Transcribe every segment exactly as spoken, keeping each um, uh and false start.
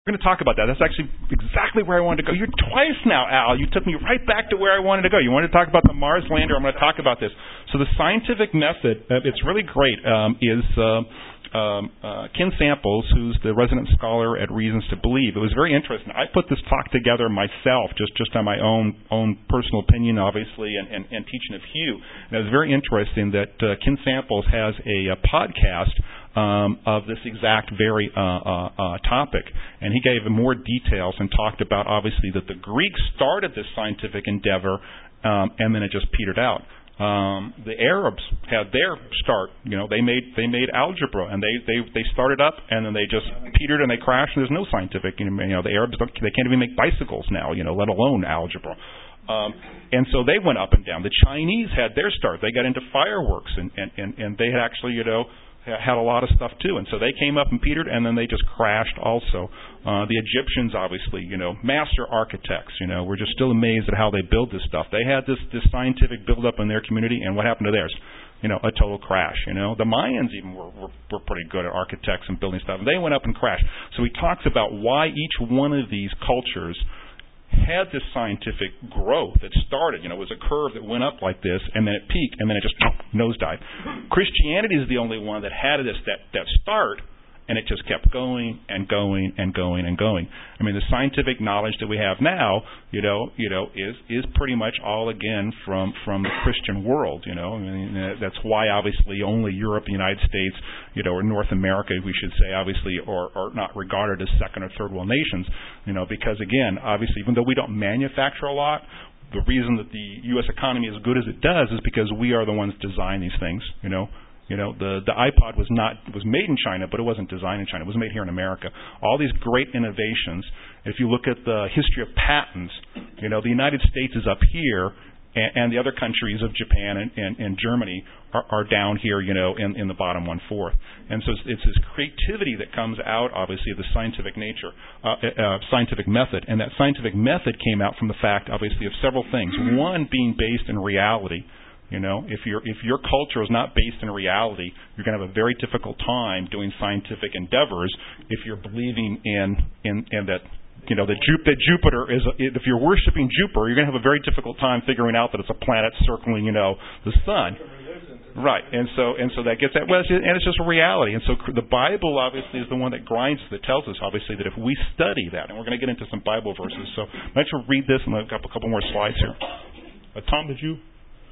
We're going to talk about that. That's actually exactly where I wanted to go. You're twice now, Al. You took me right back to where I wanted to go. You wanted to talk about the Mars lander. I'm going to talk about this. So the scientific method, uh, it's really great, um, is uh, um, uh, Ken Samples, who's the resident scholar at Reasons to Believe. It was very interesting. I put this talk together myself, just, just on my own own personal opinion, obviously, and, and, and teaching of Hugh. And it was very interesting that uh, Ken Samples has a, a podcast Um, of this exact very uh, uh, uh, topic. And he gave more details and talked about, obviously, that the Greeks started this scientific endeavor um, and then it just petered out. Um, the Arabs had their start. You know, they made they made algebra and they, they, they started up and then they just petered and they crashed and there's no scientific. You know, the Arabs, don't, they can't even make bicycles now, you know, let alone algebra. Um, and so they went up and down. The Chinese had their start. They got into fireworks and, and, and, and they had actually, you know, had a lot of stuff too, and so they came up and petered, and then they just crashed also. Uh, the Egyptians, obviously, you know, master architects, you know, we're just still amazed at how they build this stuff. They had this, this scientific build-up in their community, and what happened to theirs? You know, a total crash, you know. The Mayans even were, were, were pretty good at architects and building stuff, and they went up and crashed. So he talks about why each one of these cultures had this scientific growth that started, you know, it was a curve that went up like this, and then it peaked, and then it just nosedived. Christianity is the only one that had this that, that start, and it just kept going and going and going and going. I mean, the scientific knowledge that we have now, you know, you know, is is pretty much all again from from the Christian world. You know, I mean, that's why obviously only Europe, the United States, you know, or North America, we should say, obviously, are, are not regarded as second or third world nations. You know, because again, obviously, even though we don't manufacture a lot, the reason that the U S economy is as good as it does is because we are the ones design these things. You know. You know, the, the iPod was not was made in China, but it wasn't designed in China. It was made here in America. All these great innovations, if you look at the history of patents, you know, the United States is up here, and, and the other countries of Japan and, and, and Germany are, are down here, you know, in, in the bottom one-fourth. And so it's, it's this creativity that comes out, obviously, of the scientific nature, uh, uh, scientific method. And that scientific method came out from the fact, obviously, of several things. One, being based in reality. You know, if your if your culture is not based in reality, you're going to have a very difficult time doing scientific endeavors if you're believing in in, in that, you know, that, Ju- that Jupiter is, a, if you're worshiping Jupiter, you're going to have a very difficult time figuring out that it's a planet circling, you know, the sun. Right, and so and so that gets that. Well, it's just, and it's just a reality. And so the Bible obviously is the one that grinds, that tells us obviously that if we study that, and we're going to get into some Bible verses. So let's read this, and I've got a couple more slides here. Uh, Tom, did you?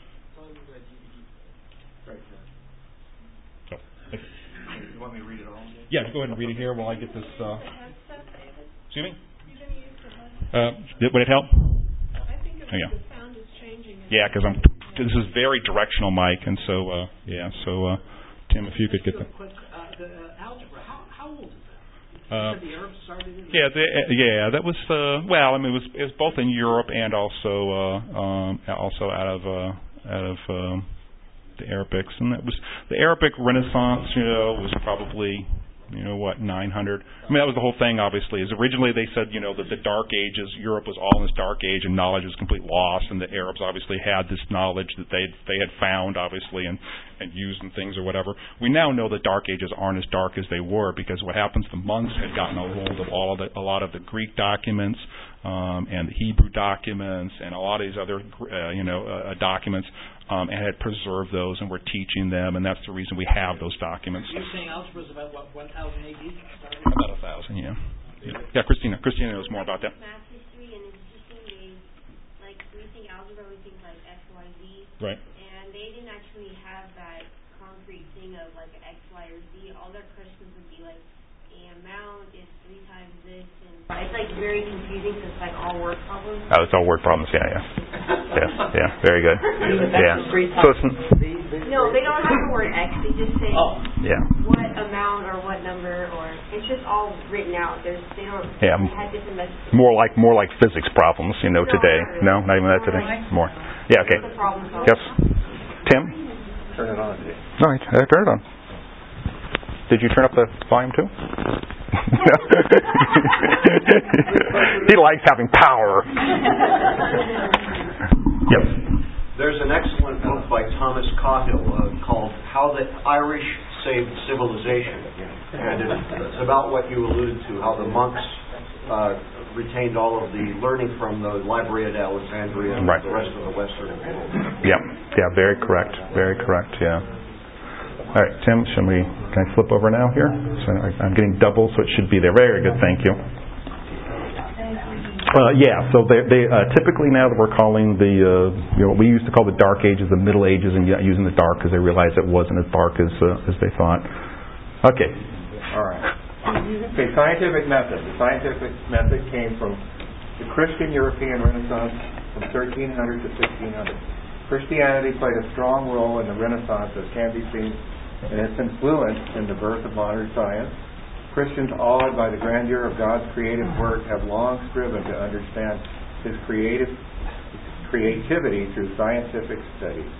You want me to read it all again? Yeah, go ahead and read it here while I get this. Uh, excuse me? Uh, would it help? I think oh, yeah. the sound is changing. Yeah, because I'm. This is very directional, Mike, and so uh, yeah. So uh, Tim, if you could get the. Quick, uh, the uh, algebra. How, how old is that? Uh, the Arabs started it? Yeah, the, yeah. That was uh, well. I mean, it was it was both in Europe and also uh, um, also out of uh, out of. Um, the Arabics, and that was the Arabic Renaissance. You know, was probably, you know, what, nine hundred. I mean, that was the whole thing. Obviously, is originally they said, you know, that the Dark Ages, Europe was all in this Dark Age, and knowledge was complete loss, and the Arabs obviously had this knowledge that they they had found, obviously, and and used and things or whatever. We now know the Dark Ages aren't as dark as they were, because what happens? The monks had gotten a hold of all of the, a lot of the Greek documents. Um, and the Hebrew documents and a lot of these other, uh, you know, uh, documents, um, and had preserved those, and we're teaching them, and that's the reason we have those documents. You're saying algebra is about, what, one thousand A D? About a thousand, yeah. yeah. Yeah, Christina. Christina knows more about that. Math history, and it's teaching is, like, we think algebra, we think like X, Y, Z. Right. And they didn't actually have that concrete thing of like X, Y, or Z. All their questions would be like, the amount is three times this, and it's like very confusing because it's like all word problems. Oh, it's all word problems. Yeah, yeah, yeah, yeah. Very good. Yeah. So it's no, they don't have the word X. They just say oh. yeah. what amount or what number, or it's just all written out. There's they don't. Yeah. They had different messages. More like more like physics problems, you know, no, today. No, no, not even that today. More. Yeah. Okay. Yes. Tim. Turn it on. All right. I turn it on. Did you turn up the volume too? He likes having power. Yep. There's an excellent book by Thomas Cahill uh, called How the Irish Saved Civilization. And it's about what you alluded to, how the monks uh, retained all of the learning from the Library at Alexandria and right. the rest of the Western world. Yeah, yeah, very correct, very correct, yeah. All right, Tim, should we, can I flip over now here? So I, I'm getting double, so it should be there. Very good, thank you. Uh, yeah, so they, they uh, typically now that we're calling the, uh, you know, what we used to call the Dark Ages, the Middle Ages, and using the dark because they realized it wasn't as dark as uh, as they thought. Okay. All right. Okay, scientific method. The scientific method came from the Christian European Renaissance from thirteen hundred to sixteen hundred. Christianity played a strong role in the Renaissance, as can be seen in its influence in the birth of modern science. Christians, awed by the grandeur of God's creative work, have long striven to understand His creative creativity through scientific studies.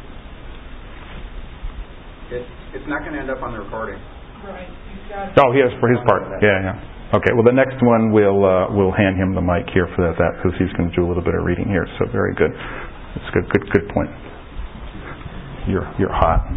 It, it's not going to end up on the recording. Right. You've got Oh, yes, for his part. Yeah, yeah. Okay. Well, the next one we'll uh, we'll hand him the mic here for that because he's going to do a little bit of reading here. So very good. That's good. Good. Good point. You're you're hot.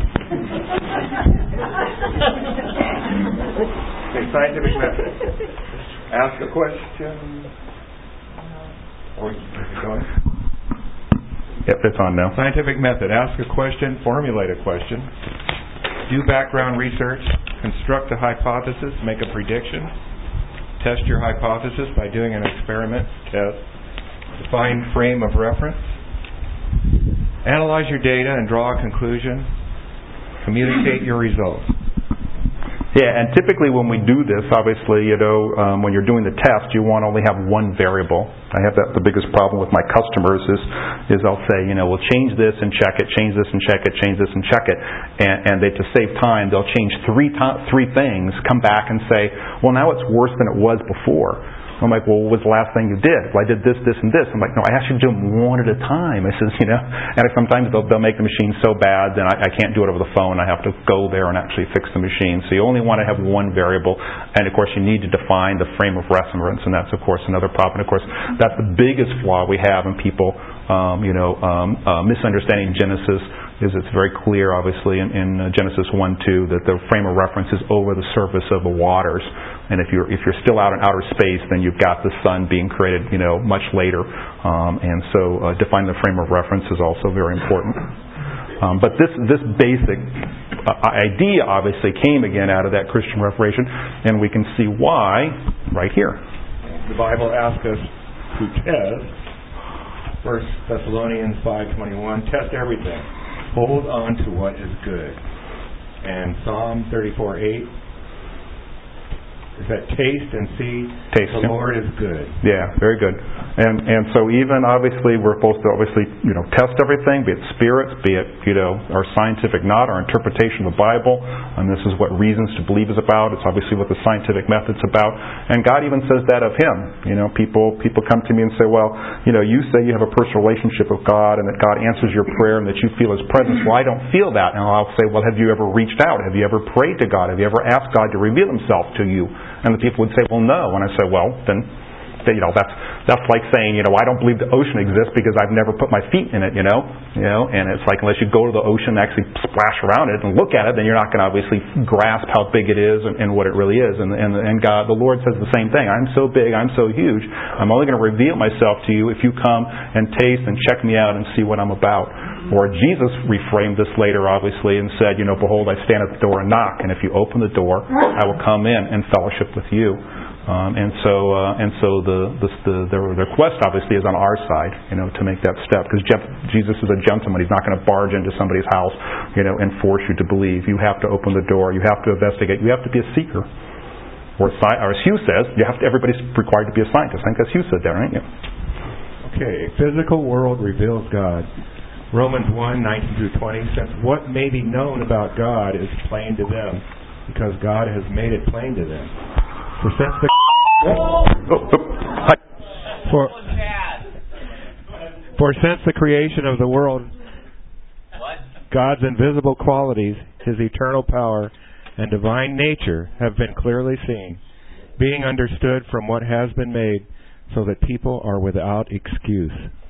Okay, scientific method. Ask a question. Or go ahead. Yep, it's on now. Scientific method. Ask a question. Formulate a question. Do background research. Construct a hypothesis. Make a prediction. Test your hypothesis by doing an experiment test. Define frame of reference. Analyze your data and draw a conclusion. Communicate your results. Yeah, and typically when we do this, obviously, you know, um, when you're doing the test, you want to only have one variable. I have that. The biggest problem with my customers is, is I'll say, you know, we'll change this and check it, change this and check it, change this and check it, and, and they to save time, they'll change three to- three things, come back and say, well, now it's worse than it was before. I'm like, well, what was the last thing you did? Well, I did this, this, and this. I'm like, no, I asked you to do them one at a time. I says, you know, and sometimes they'll, they'll make the machine so bad that I, I can't do it over the phone. I have to go there and actually fix the machine. So you only want to have one variable, and of course you need to define the frame of reference, and that's of course another problem. And of course, that's the biggest flaw we have in people, um, you know, um, uh, misunderstanding Genesis. Is it's very clear, obviously, in, in uh, Genesis one two, that the frame of reference is over the surface of the waters. And if you're if you're still out in outer space, then you've got the sun being created, you know, much later. Um, and so, uh, defining the frame of reference is also very important. Um, but this this basic uh, idea obviously came again out of that Christian Reformation, and we can see why right here. The Bible asks us to test. First Thessalonians five twenty-one. Test everything. Hold on to what is good. And Psalm thirty-four eight is that taste and see Taste, the yeah. Lord is good. Yeah, very good. And and so even obviously we're supposed to obviously, you know, test everything, be it spirits, be it, you know, our scientific knowledge, our interpretation of the Bible, and this is what reasons to believe is about. It's obviously what the scientific method's about. And God even says that of Him. You know, people people come to me and say, well, you know, you say you have a personal relationship with God and that God answers your prayer and that you feel His presence. Well, I don't feel that. And I'll say, well, have you ever reached out? Have you ever prayed to God? Have you ever asked God to reveal Himself to you? And the people would say, well, no. And I say, well, then, you know, that's that's like saying, you know, I don't believe the ocean exists because I've never put my feet in it, you know, you know. And it's like unless you go to the ocean and actually splash around it and look at it, then you're not going to obviously grasp how big it is and, and what it really is. And, and and God, the Lord says the same thing. I'm so big, I'm so huge. I'm only going to reveal myself to you if you come and taste and check me out and see what I'm about. Or Jesus reframed this later, obviously, and said, you know, behold, I stand at the door and knock, and if you open the door, I will come in and fellowship with you. Um, and so, uh, and so the the the, the the request obviously is on our side, you know, to make that step, because Jesus is a gentleman. He's not going to barge into somebody's house, you know, and force you to believe. You have to open the door. You have to investigate. You have to be a seeker. Or, or as Hugh says, you have to. Everybody's required to be a scientist. I think that's Hugh said there, right? Yeah. Okay, physical world reveals God. Romans one nineteen through twenty says, what may be known about God is plain to them, because God has made it plain to them. For since the Oh, oh, for, for since the creation of the world, God's invisible qualities, His eternal power, and divine nature have been clearly seen, being understood from what has been made, so that people are without excuse.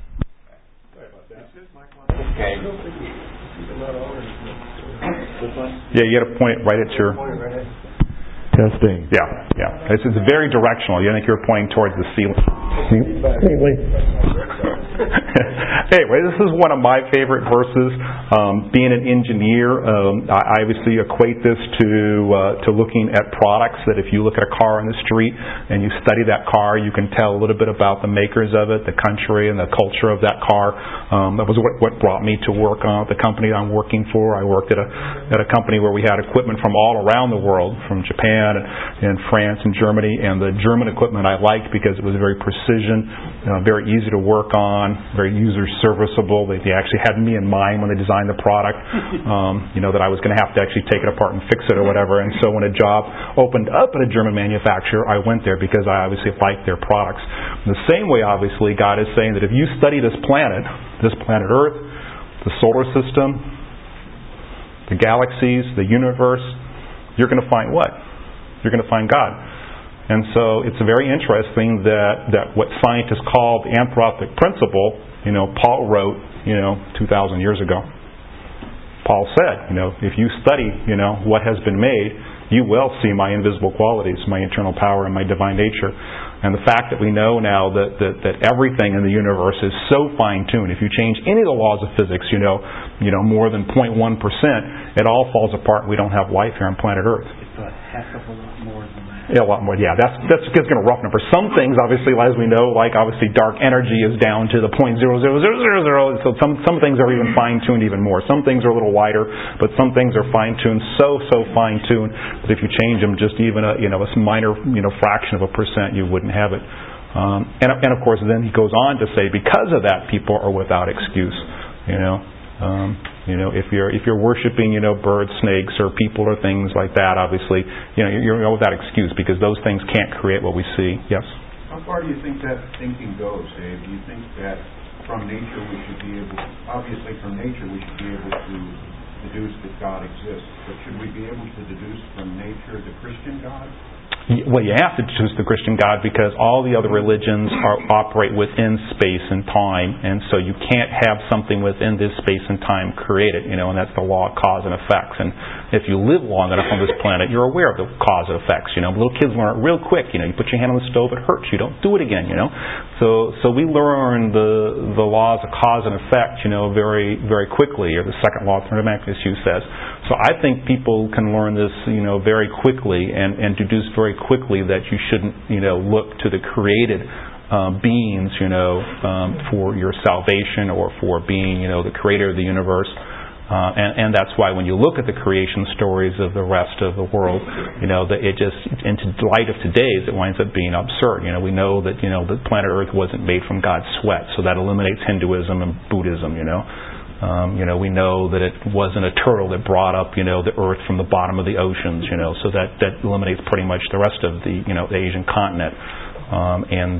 Okay. yeah, you got to point it right at your. Testing. Yeah, yeah. It's, it's very directional. You think you're pointing towards the ceiling. Anyway, this is one of my favorite verses. Um, being an engineer, um, I obviously equate this to uh, to looking at products. That if you look at a car on the street and you study that car, you can tell a little bit about the makers of it, the country, and the culture of that car. Um, that was what, what brought me to work on the company I'm working for. I worked at a at a company where we had equipment from all around the world, from Japan and, and France and Germany. And the German equipment I liked because it was very precision, uh, very easy to work on, very user serviceable. They, they actually had me in mind when they designed the product. Um, you know that I was going to have to actually take it apart and fix it or whatever. And so when a job opened up at a German manufacturer, I went there because I obviously liked their products. In the same way, obviously, God is saying that if you study this planet, this planet Earth, the solar system, the galaxies, the universe, you're going to find what? You're going to find God. And so it's very interesting that, that what scientists call the anthropic principle, you know, Paul wrote, you know, two thousand years ago. Paul said, you know, if you study, you know, what has been made, you will see my invisible qualities, my eternal power, and my divine nature. And the fact that we know now that, that, that everything in the universe is so fine-tuned, if you change any of the laws of physics, you know, you know, more than zero point one percent, it all falls apart. We don't have life here on planet Earth. It's a heck of a lot more than that. Yeah, a lot more. Yeah, that's that's just going to rough number. Some things, obviously, as we know, like obviously dark energy is down to the point zero zero zero zero zero. So some some things are even fine tuned even more. Some things are a little wider, but some things are fine tuned so so fine tuned that if you change them just even a you know a minor you know fraction of a percent, you wouldn't have it. Um, and and of course, then he goes on to say, because of that, people are without excuse. You know. Um, you know, if you're if you're worshiping, you know, birds, snakes, or people, or things like that, obviously, you know, you're, you're without excuse because those things can't create what we see. Yes. How far do you think that thinking goes, Dave? Do you think that from nature we should be able, obviously from nature we should be able to deduce that God exists, but should we be able to deduce from nature the Christian God? Well, you have to choose the Christian God because all the other religions are, operate within space and time, and so you can't have something within this space and time created, you know, and that's the law of cause and effects. And if you live long enough on this planet, you're aware of the cause and effects. You know, little kids learn it real quick. You know, you put your hand on the stove, it hurts. You don't do it again. You know, so so we learn the the laws of cause and effect, you know, very very quickly, or the second law of thermodynamics, as Hugh says. So I think people can learn this, you know, very quickly and, and deduce very quickly that you shouldn't, you know, look to the created uh, beings, you know, um, for your salvation or for being, you know, the creator of the universe. Uh, and, and that's why when you look at the creation stories of the rest of the world, you know, that it just, in light of today's, it winds up being absurd. You know, we know that, you know, the planet Earth wasn't made from God's sweat, so that eliminates Hinduism and Buddhism, you know. Um, you know, we know that it wasn't a turtle that brought up, you know, the earth from the bottom of the oceans, you know, so that, that eliminates pretty much the rest of the, you know, the Asian continent. Um, and,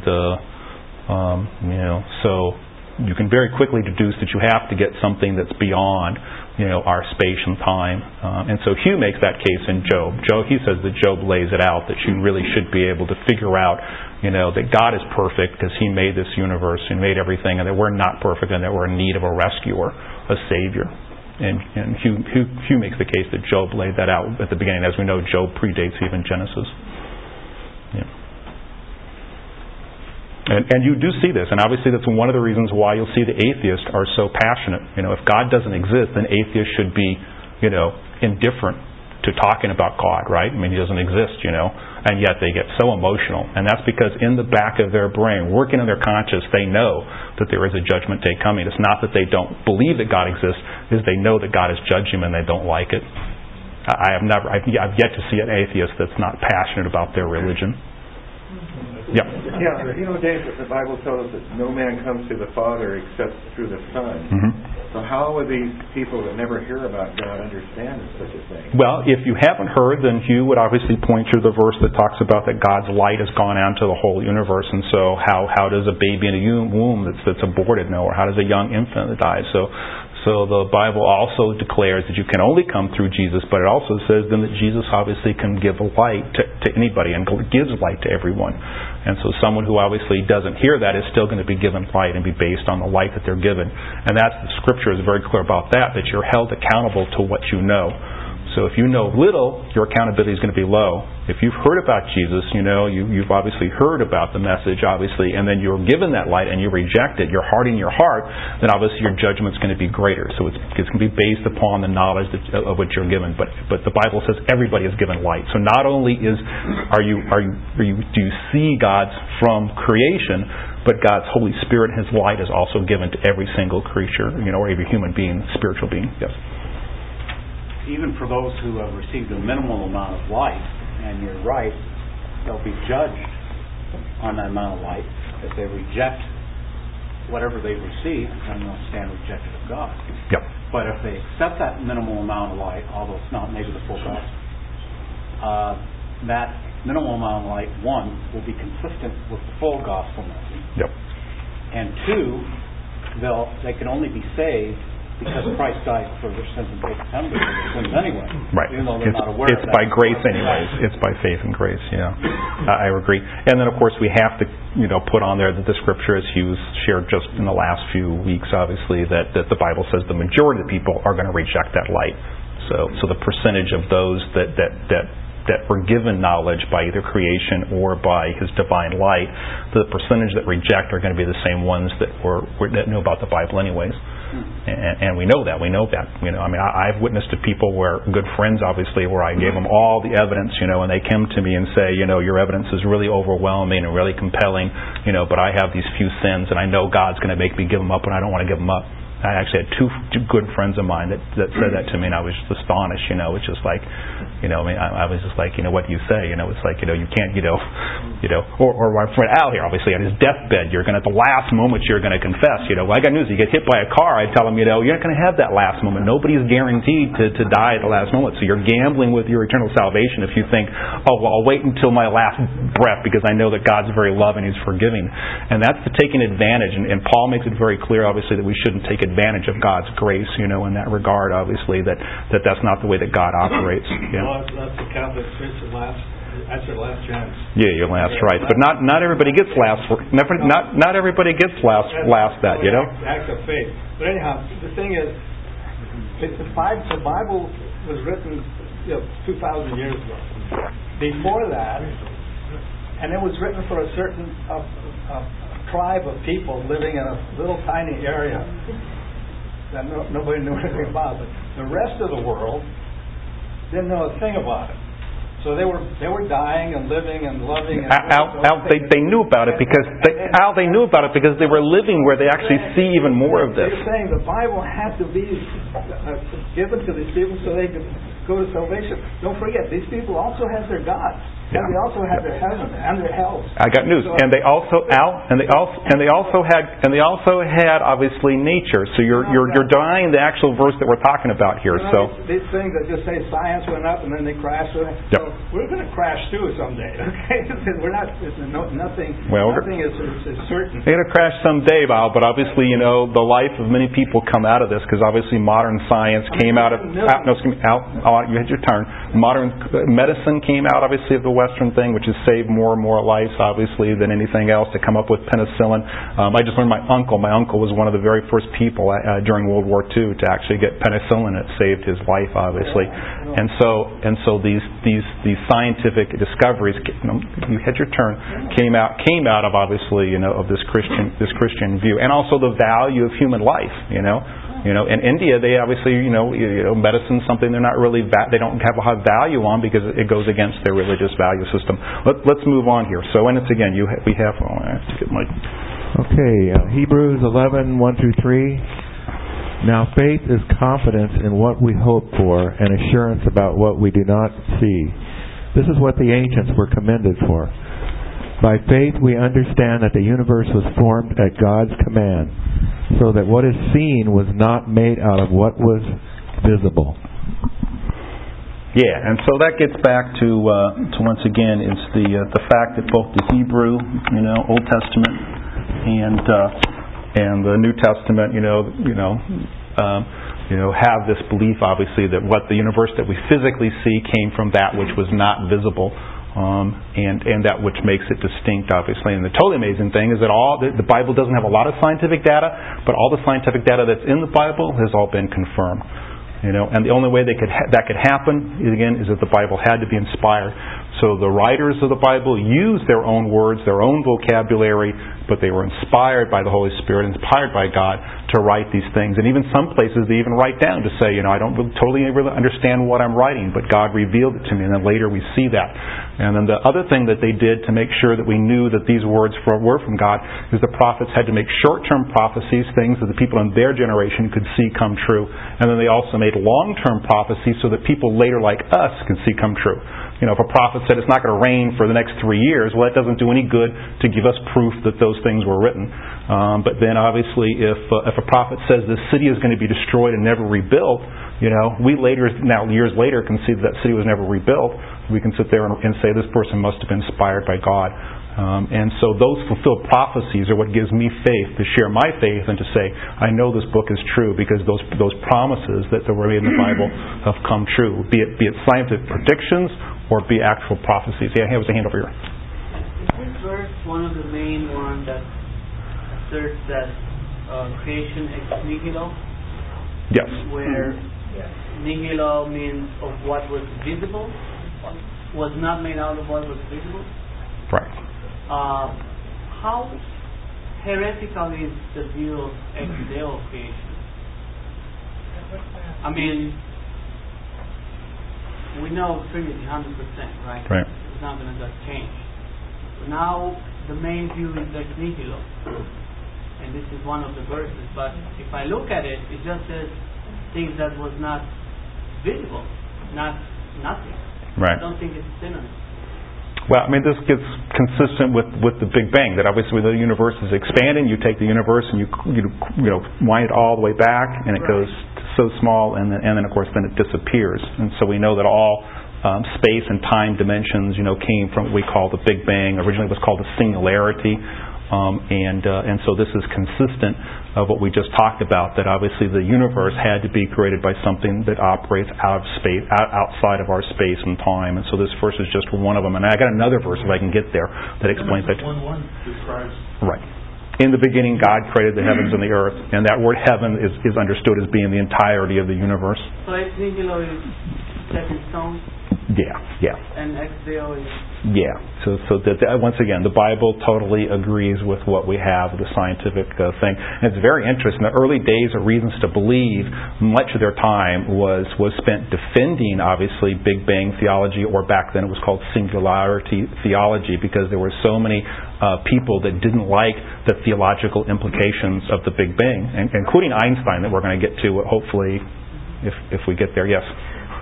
uh, um, you know, so you can very quickly deduce that you have to get something that's beyond, you know, our space and time. Um, and so Hugh makes that case in Job. Job, he says that Job lays it out, that you really should be able to figure out, you know, that God is perfect because He made this universe and made everything, and that we're not perfect and that we're in need of a rescuer, a Savior. And, and Hugh, Hugh, Hugh makes the case that Job laid that out at the beginning. As we know, Job predates even Genesis. Yeah. And, and you do see this, and obviously that's one of the reasons why you'll see the atheists are so passionate. You know, if God doesn't exist, then atheists should be, you know, indifferent to talking about God, right? I mean, He doesn't exist, you know, and yet they get so emotional. And that's because in the back of their brain, working in their conscience, they know that there is a judgment day coming. It's not that they don't believe that God exists, it's they know that God is judging them and they don't like it. I have never, I've yet to see an atheist that's not passionate about their religion. Yeah. Yeah, you know, Dave, the Bible tells us that no man comes to the Father except through the Son. Mm-hmm. So how would these people that never hear about God understand such a thing? Well, if you haven't heard, then Hugh would obviously point to the verse that talks about that God's light has gone out to the whole universe, and so how how does a baby in a womb that's that's aborted know, or how does a young infant that dies? So. So the Bible also declares that you can only come through Jesus, but it also says then that Jesus obviously can give light to, to anybody and gives light to everyone. And so someone who obviously doesn't hear that is still going to be given light and be based on the light that they're given. And that's, the Scripture is very clear about that, that you're held accountable to what you know. So if you know little, your accountability is going to be low. If you've heard about Jesus, you know, you, you've obviously heard about the message, obviously, and then you're given that light and you reject it, you're hardening your heart, then obviously your judgment's going to be greater. So it's, it's going to be based upon the knowledge that, of what you're given. But but the Bible says everybody is given light. So not only is are you are you, are you do you see God's from creation, but God's Holy Spirit, His light, is also given to every single creature, you know, or every human being, spiritual being. Yes. Even for those who have received a minimal amount of light, and you're right, they'll be judged on that amount of light. If they reject whatever they've received, then they'll stand rejected of God. Yep. But if they accept that minimal amount of light, although it's not maybe the full gospel, uh, that minimal amount of light, one, will be consistent with the full gospel message. Yep. And two, they'll they can only be saved because Christ died for their sins and paid the penalty for their sins anyway. Right. Even though they're it's not aware it's of that. by grace anyways. It's by faith and grace, yeah. I agree. And then, of course, we have to, you know, put on there that the Scripture, as Hughes shared just in the last few weeks, obviously, that, that the Bible says the majority of the people are going to reject that light. So so the percentage of those that, that, that that were given knowledge by either creation or by His divine light, the percentage that reject are going to be the same ones that were, were that know about the Bible anyways. And, and we know that. We know that. You know, I mean, I, I've witnessed to people where good friends, obviously, where I gave them all the evidence, you know, and they come to me and say, you know, your evidence is really overwhelming and really compelling, you know, but I have these few sins, and I know God's going to make me give them up, and I don't want to give them up. I actually had two, two good friends of mine that, that said that to me, and I was just astonished. You know, it's just like, you know, I mean, I, I was just like, you know, what do you say? You know, it's like, you know, you can't, you know, you know, or, or my friend Al here, obviously, on his deathbed, you're going to at the last moment you're going to confess. You know, well, I got news. You get hit by a car, I tell him, you know, you're not going to have that last moment. Nobody's guaranteed to, to die at the last moment, so you're gambling with your eternal salvation if you think, oh, well, I'll wait until my last breath because I know that God's very loving, He's forgiving, and that's the taking advantage. And, and Paul makes it very clear, obviously, that we shouldn't take advantage. advantage of God's grace, you know, in that regard, obviously, that, that that's not the way that God operates. Yeah. Well, that's the Catholic Church, the last, that's your last chance. Yeah, your last right. But not not everybody gets last, never, not not everybody gets last, last that, you know? Act of faith. But anyhow, the thing is, the Bible, the Bible was written, you know, two thousand years ago. Before that, and it was written for a certain uh, uh, tribe of people living in a little tiny area that no, nobody knew anything about. But the rest of the world didn't know a thing about it. So they were they were dying and living and loving. And Al, Al, they they knew about it because they, Al they knew about it because they were living where they actually see even more of this. They're saying the Bible had to be uh, given to these people so they could go to salvation. Don't forget, these people also had their gods. Yeah. And they also had their heaven and their hell. I got news, and they also Al, and they also and they also had and they also had obviously nature. So you're you're you're denying the actual verse that we're talking about here. You know, So these, these things that just say science went up and then they crashed. So Yep. we're going to crash too someday. Okay, we're not. It's no, nothing. Well, nothing is, is, is certain. They're going to crash someday, Al, but obviously, you know, the life of many people come out of this because obviously modern science came out of out, no, excuse me, out, out. You had your turn. Modern medicine came out obviously of the Western thing, which has saved more and more lives, obviously, than anything else. To come up with penicillin. Um, I just learned my uncle. My uncle was one of the very first people uh, during World War Two to actually get penicillin. It saved his life, obviously. And so, and so these these these scientific discoveries, you had your turn, came out came out of obviously, you know, of this Christian this Christian view, and also the value of human life. You know. You know, in India, they obviously, you know, you know, medicine's something they're not really, va- they don't have a high value on because it goes against their religious value system. Let, let's move on here. So, and it's again, you ha- we have, oh, I have to get my... Okay, uh, Hebrews eleven, one through three. Now faith is confidence in what we hope for and assurance about what we do not see. This is what the ancients were commended for. By faith we understand that the universe was formed at God's command, so that what is seen was not made out of what was visible. Yeah, and so that gets back to, uh, to once again, it's the uh, the fact that both the Hebrew, you know, Old Testament, and uh, and the New Testament, you know, you know, um, you know, have this belief, obviously, that what the universe that we physically see came from that which was not visible. Um, and, and that which makes it distinct, obviously. And the totally amazing thing is that all the, the Bible doesn't have a lot of scientific data, but all the scientific data that's in the Bible has all been confirmed. You know, and the only way they could ha- that could happen, again, is that the Bible had to be inspired So the writers of the Bible used their own words, their own vocabulary, but they were inspired by the Holy Spirit, inspired by God to write these things. And even some places they even write down to say, you know, I don't really, totally really understand what I'm writing, but God revealed it to me. And then later we see that. And then the other thing that they did to make sure that we knew that these words were from God is the prophets had to make short-term prophecies, things that the people in their generation could see come true. And then they also made long-term prophecies so that people later like us could see come true. You know, if a prophet said it's not going to rain for the next three years, well, that doesn't do any good to give us proof that those things were written. Um, but then, obviously, if uh, if a prophet says this city is going to be destroyed and never rebuilt, you know, we later, now years later, can see that that city was never rebuilt. We can sit there and, and say this person must have been inspired by God. Um, and so those fulfilled prophecies are what gives me faith to share my faith and to say, I know this book is true because those those promises that were made in the Bible have come true, be it be it scientific predictions or be actual prophecies. Yeah, here was a hand over here. Is this verse one of the main ones that asserts that uh, creation ex nihilo? Yes. Where nihilo means of what was visible, was not made out of what was visible? Right. Uh, how heretical is the view of ex deo creation? I mean, we know Trinity one hundred percent, right? Right. It's not going to just change. But now the main view is ex nihilo, and this is one of the verses. But if I look at it, it just says things that was not visible, not nothing. Right. I don't think it's synonym. Well, I mean, this gets consistent with, with the Big Bang. That obviously, when the universe is expanding, you take the universe and you you, you know wind it all the way back, and it right. goes so small, and then and then of course then it disappears. And so we know that all um, space and time dimensions, you know, came from what we call the Big Bang. Originally, it was called the singularity, um, and uh, and so this is consistent of what we just talked about. That obviously the universe had to be created by something that operates out of space, out, outside of our space and time. And so this verse is just one of them. And I got another verse if I can get there that explains that. one one describes. Right. In the beginning, God created the heavens and the earth, and that word "heaven" is, is understood as being the entirety of the universe. So ex nihilo is set in stone. Yeah, yeah. And ex deo is... Yeah. So so that, that once again, the Bible totally agrees with what we have, the scientific uh, thing. And it's very interesting. The early days of Reasons to Believe, much of their time was, was spent defending, obviously, Big Bang theology, or back then it was called singularity theology, because there were so many uh, people that didn't like the theological implications of the Big Bang, and, including Einstein, that we're going to get to, hopefully, if if we get there. Yes?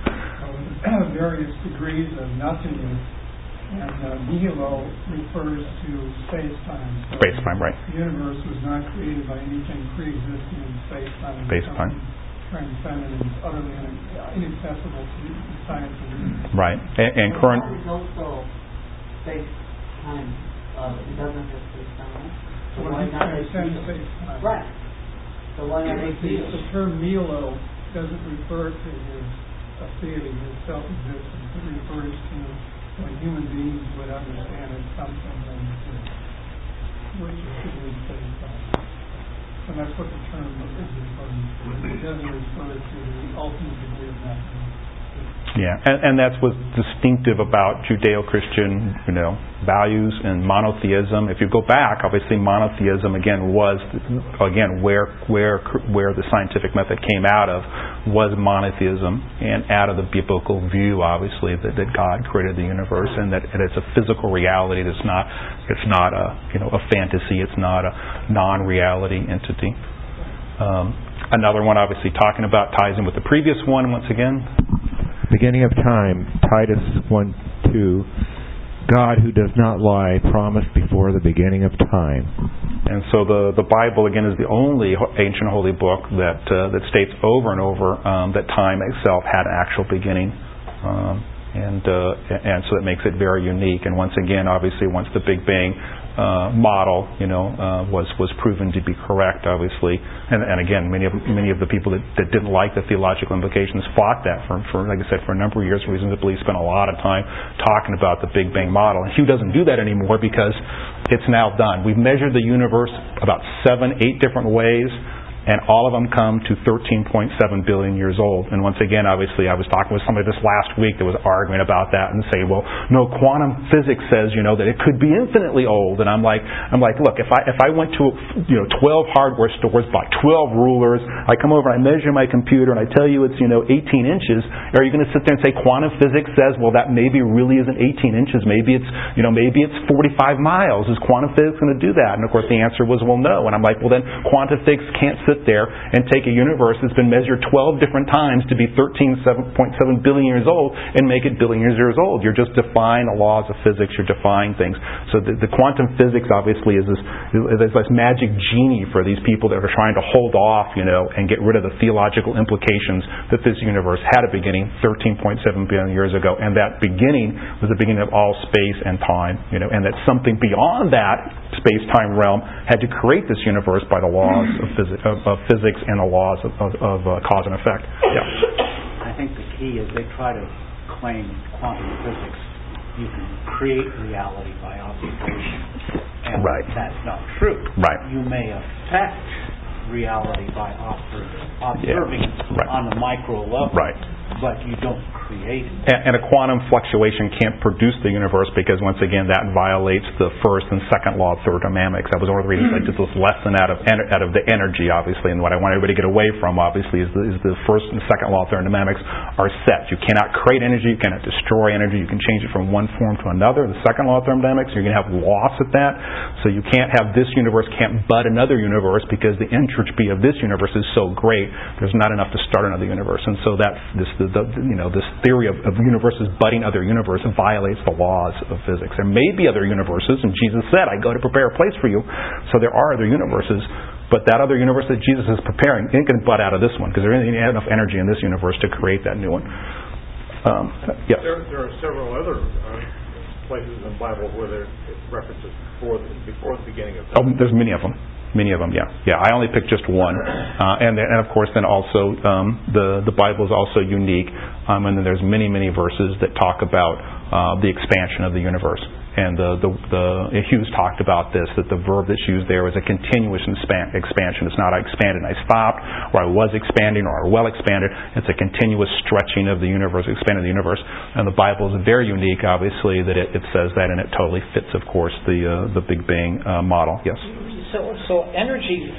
Various degrees of nothingness, and uh, nihilo refers to space-time. So Space-time, right. The universe was not created by anything pre-existing in space-time. Space-time. Transcendent and utterly inaccessible to science and reason. Right. And, and current... Is also space-time. Uh, it doesn't have space-time, right? So Well, why he not transcends ex space-time. Right. So why not Yeah, ex but the, nihilo? the term nihilo doesn't refer to his uh, theory, his self-existence. It refers to when human beings would understand it, something that exists, which is truly space-time. And that's what the term is referring to. It doesn't refer to the ultimate degree of nothingness. Yeah, and, and that's what's distinctive about Judeo-Christian, you know, values and monotheism. If you go back, obviously monotheism again was again where where where the scientific method came out of was monotheism, and out of the biblical view, obviously that, that God created the universe, and that and it's a physical reality. That's not it's not a you know a fantasy. It's not a non-reality entity. Um, another one, obviously talking about, ties in with the previous one once again. Beginning of time, Titus one two, God who does not lie promised before the beginning of time. And so the the Bible again is the only ancient holy book that uh, that states over and over um, that time itself had an actual beginning, um, and uh, and so it makes it very unique. And once again, obviously, once the Big Bang uh, model, you know, uh, was was proven to be correct, obviously, and, and again, many of many of the people that, that didn't like the theological implications fought that for, for, like I said, for a number of years. Reasons to Believe spent a lot of time talking about the Big Bang model. And Hugh doesn't do that anymore because it's now done. We've measured the universe about seven, eight different ways. and all of them come to thirteen point seven billion years old. And once again, obviously, I was talking with somebody this last week that was arguing about that and say, well, no, quantum physics says, you know, that it could be infinitely old. And I'm like, I'm like, look, if I if I went to, you know, twelve hardware stores, bought twelve rulers, I come over and I measure my computer and I tell you it's, you know, eighteen inches, are you going to sit there and say quantum physics says, well, that maybe really isn't eighteen inches, maybe it's, you know, maybe it's forty-five miles. Is quantum physics going to do that? And of course, the answer was, well, no. And I'm like, well, then quantum physics can't sit there and take a universe that's been measured twelve different times to be thirteen point seven billion years old and make it billions of years old. You're just defying the laws of physics. You're defying things. So the, the quantum physics obviously is this, is this magic genie for these people that are trying to hold off, you know, and get rid of the theological implications that this universe had a beginning thirteen point seven billion years ago, and that beginning was the beginning of all space and time, you know, and that something beyond that space-time realm had to create this universe by the laws of physics, of, of physics and the laws of, of, of uh, cause and effect. Yeah. I think the key is they try to claim quantum physics. You can create reality by observation, and right. that's not true. Right. You may affect reality by observing, observing yeah. right. on the micro level. Right. But you don't create it. And, and a quantum fluctuation can't produce the universe because, once again, that violates the first and second law of thermodynamics. That was one of the reasons I did this lesson out of ener- out of the energy, obviously, and what I want everybody to get away from, obviously, is the, is the first and second law of thermodynamics are set. You cannot create energy, you cannot destroy energy, you can change it from one form to another. The second law of thermodynamics, you're going to have loss at that. So you can't have this universe can't bud another universe because the entropy of this universe is so great, there's not enough to start another universe. And so that's this The, the, you know, this theory of, of universes budding other universes violates the laws of physics. There may be other universes, and Jesus said, I go to prepare a place for you. So there are other universes, but that other universe that Jesus is preparing ain't going to bud out of this one because there isn't enough energy in this universe to create that new one. Um, yes? There, there are several other uh, places in the Bible where there references before the, before the beginning of time. Oh, there's many of them. Many of them, yeah, yeah. I only picked just one, uh, and then, and of course, then also um, the the Bible is also unique, um, and then there's many many verses that talk about uh, the expansion of the universe. And the, the the Hughes talked about this, that the verb that's used there is a continuous inspan- expansion. It's not I expanded and I stopped, or I was expanding, or I well expanded. It's a continuous stretching of the universe, expanding the universe. And the Bible is very unique, obviously, that it, it says that, and it totally fits, of course, the uh, the Big Bang uh, model. Yes. So, so energy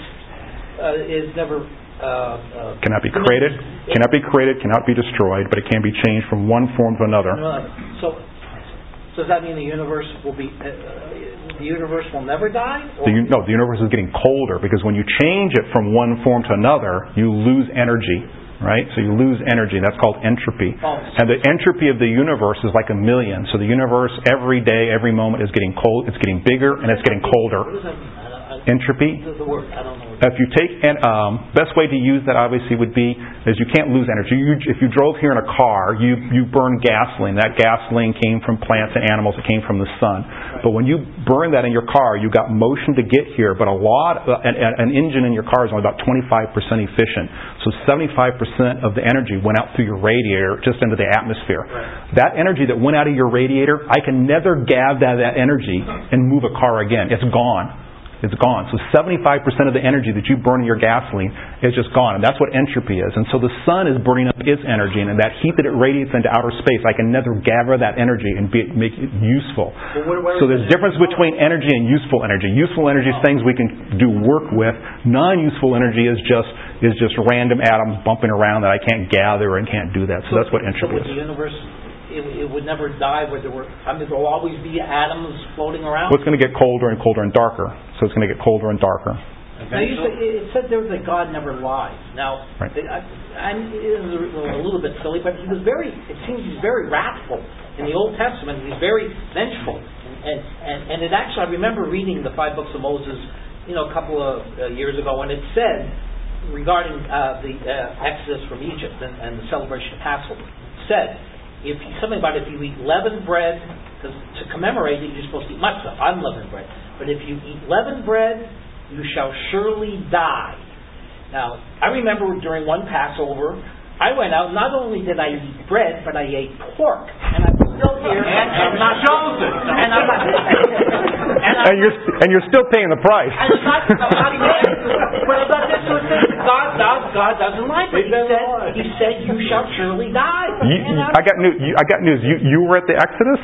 uh, is never uh, uh, cannot be created, cannot be created, cannot be destroyed, but it can be changed from one form to another. So. So does that mean the universe will be uh, the universe will never die? Or? The, no, the universe is getting colder because when you change it from one form to another, you lose energy, right? So you lose energy. That's called entropy. Oh, and the entropy of the universe is like a million. So the universe every day, every moment is getting cold. It's getting bigger and it's getting colder. What does that mean? I don't, I, entropy. The, the word. I don't know. If you take, and um, best way to use that obviously would be is you can't lose energy. You, if you drove here in a car, you you burn gasoline. That gasoline came from plants and animals. It came from the sun. Right. But when you burn that in your car, you got motion to get here. But a lot, uh, an, an engine in your car is only about twenty-five percent efficient. So seventy-five percent of the energy went out through your radiator just into the atmosphere. Right. That energy that went out of your radiator, I can never gather that, that energy and move a car again. It's gone. It's gone. So seventy-five percent of the energy that you burn in your gasoline is just gone. And that's what entropy is. And so the sun is burning up its energy. And in that heat that it radiates into outer space, I can never gather that energy and be, make it useful. Well, what, what so there's a difference between energy and useful energy. Useful energy is things we can do work with. Non-useful energy is just is just random atoms bumping around that I can't gather and can't do that. So, so that's what entropy so is. The universe It, it would never die, where there were. I mean, there will always be atoms floating around. Well, it's going to get colder and colder and darker. So it's going to get colder and darker. Now, you said, it said there that God never lies. Now, right. it, I, I, it was a little bit silly, but he was very. It seems he's very wrathful in the Old Testament. He's very vengeful, and and and it actually. I remember reading the five books of Moses, you know, a couple of uh, years ago, and it said regarding uh, the uh, Exodus from Egypt and, and the celebration of Passover, it said. If you, something about if you eat leavened bread, because to commemorate it, you're supposed to eat matzah, unleavened bread. But if you eat leavened bread, you shall surely die. Now, I remember during one Passover, I went out. Not only did I eat bread, but I ate pork, and I'm still here. And I'm not chosen. And I'm not. And, I'm and you're and you're still paying the price. And I'm not, I'm not, but I got this to a thing. what God doesn't like. But he said, he said, you shall surely die. You, you, I got news. You, I got news. You, you were at the Exodus.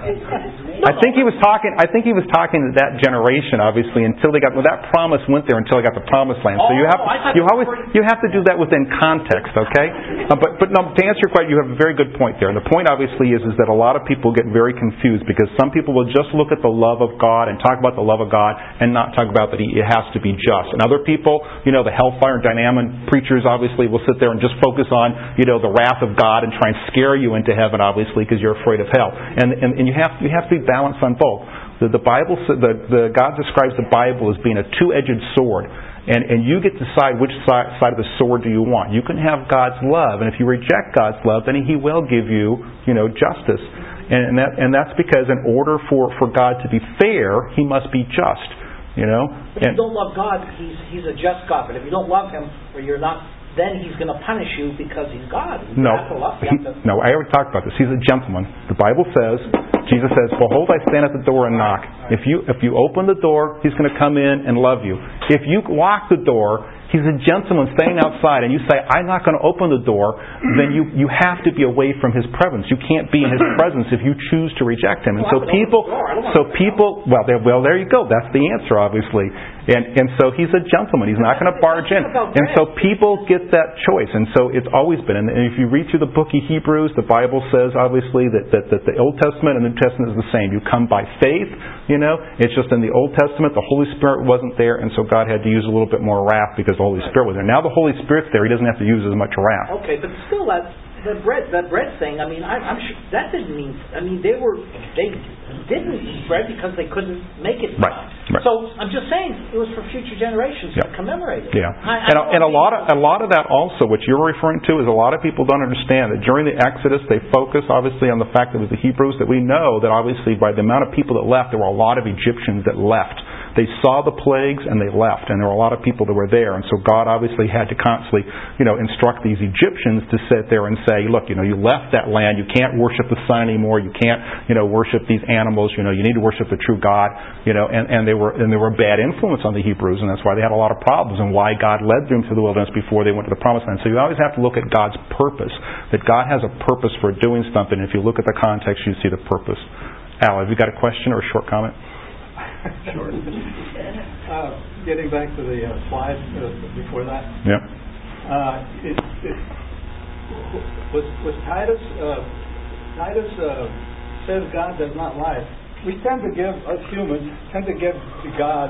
No, I think he was talking. I think he was talking to that generation, obviously, until they got. Well, that promise went there until they got the promised land. So you have. Oh, You always. You have to do that within context, okay? Uh, but but no, to answer your question, you have a very good point there. And the point, obviously, is is that a lot of people get very confused because some people will just look at the love of God and talk about the love of God and not talk about that he, it has to be just. And other people, you know, the hellfire and dynamite preachers, obviously, will sit there and just focus on, you know, the wrath of God and try and scare you into heaven, obviously, because you're afraid of hell. And and, and you have you have to be balanced on both. The, the Bible, the, the God describes the Bible as being a two-edged sword. And, and you get to decide which side, side of the sword do you want. You can have God's love, and if you reject God's love, then He will give you, you know, justice. And, and that and that's because in order for, for God to be fair, He must be just. You know. If you don't love God, He's He's a just God. But if you don't love Him, or you're not, then He's going to punish you because He's God. You no, have to love, you he, have to... no. I already talked about this. He's a gentleman. The Bible says, Jesus says, "Behold, I stand at the door and knock. If you if you open the door, He's going to come in and love you. If you lock the door, He's a gentleman standing outside, and you say, I'm not going to open the door, then you, you have to be away from His presence. You can't be in His presence if you choose to reject Him. And so people, so people, well, there, well, there you go. That's the answer, obviously. And and so He's a gentleman. He's not going to barge in. And so people get that choice. And so it's always been. And if you read through the book of Hebrews, the Bible says, obviously, that, that, that the Old Testament and the New Testament is the same. You come by faith, you know. It's just in the Old Testament, the Holy Spirit wasn't there, and so God had to use a little bit more wrath because the Holy Spirit was there. Now the Holy Spirit's there. He doesn't have to use as much wrath. Okay, but still, that the bread, that bread thing. I mean, I, I'm sure that didn't mean. I mean, they were they didn't eat bread because they couldn't make it. Right. right. So I'm just saying it was for future generations yeah. to commemorate it. Yeah. I, I and a, and a lot of a lot of that also, what you're referring to, is a lot of people don't understand that during the Exodus they focus obviously on the fact that it was the Hebrews. That we know that obviously by the amount of people that left, there were a lot of Egyptians that left. They saw the plagues and they left, and there were a lot of people that were there. And so God obviously had to constantly, you know, instruct these Egyptians to sit there and say, look, you know, you left that land. You can't worship the sun anymore. You can't, you know, worship these animals. You know, you need to worship the true God. You know, and, and they were and they were a bad influence on the Hebrews, and that's why they had a lot of problems and why God led them through the wilderness before they went to the Promised Land. So you always have to look at God's purpose. That God has a purpose for doing something. If you look at the context, you see the purpose. Al, have you got a question or a short comment? Sure. Uh, getting back to the uh, slide uh, before that. Yeah. Uh, it, it, was, was Titus, uh, Titus uh, says God does not lie. We tend to give, us humans, tend to give to God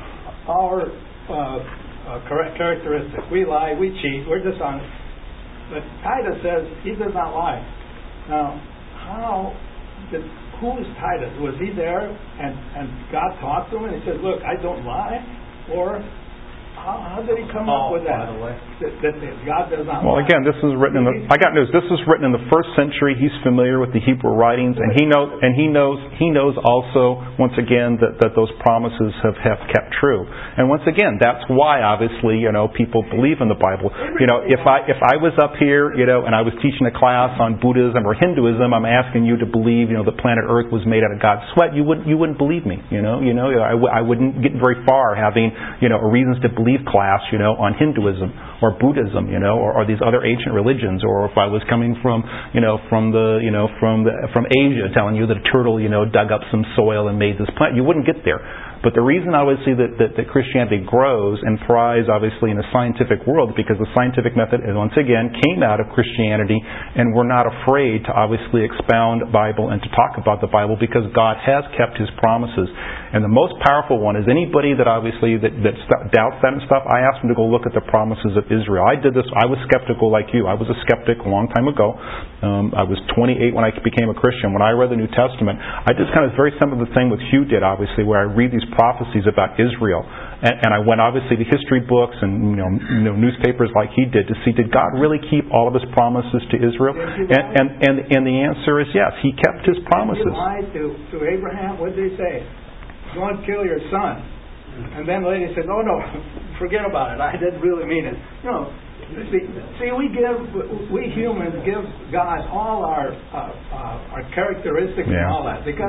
our uh, uh, correct characteristics. We lie, we cheat, we're dishonest. But Titus says he does not lie. Now, how did... Who is Titus? Was he there and, and God talked to him and he said, look, I don't lie? Or how, how did he come oh, up with that? That, that, that God does not well, lie? Well, again, this is written in the. I got news. This was written in the first century. He's familiar with the Hebrew writings, and he knows. And he knows. He knows also, once again, that, that those promises have, have kept true. And once again, that's why, obviously, you know, people believe in the Bible. You know, if I if I was up here, you know, and I was teaching a class on Buddhism or Hinduism, I'm asking you to believe, you know, the planet Earth was made out of God's sweat. You wouldn't. You wouldn't believe me. You know. You know. I, w- I wouldn't get very far having, you know, a reasons to believe class, you know, on Hinduism or Buddhism, you know, or, or these other ancient religions, or if I was coming from, you know, from the, you know, from the from Asia, telling you that a turtle, you know, dug up some soil and made this plant, you wouldn't get there. But the reason, obviously, that, that, that Christianity grows and thrives, obviously, in a scientific world, because the scientific method, once again, came out of Christianity, and we're not afraid to obviously expound the Bible and to talk about the Bible because God has kept His promises. And the most powerful one is anybody that obviously that, that st- doubts that and stuff, I ask them to go look at the promises of Israel. I did this. I was skeptical like you. I was a skeptic a long time ago. Um, I was twenty-eight when I became a Christian. When I read the New Testament, I did kind of very similar to the thing what Hugh did, obviously, where I read these prophecies about Israel, and, and I went obviously to history books and you know, you know newspapers like he did to see, did God really keep all of His promises to Israel? And and and, and the answer is yes. He kept His promises. He lied to, to Abraham. What did He say? Go and kill your son. And then later He said, "Oh no, forget about it. I didn't really mean it." You know. See, see, we give, we humans give God all our uh, uh, our characteristics yeah. and all that because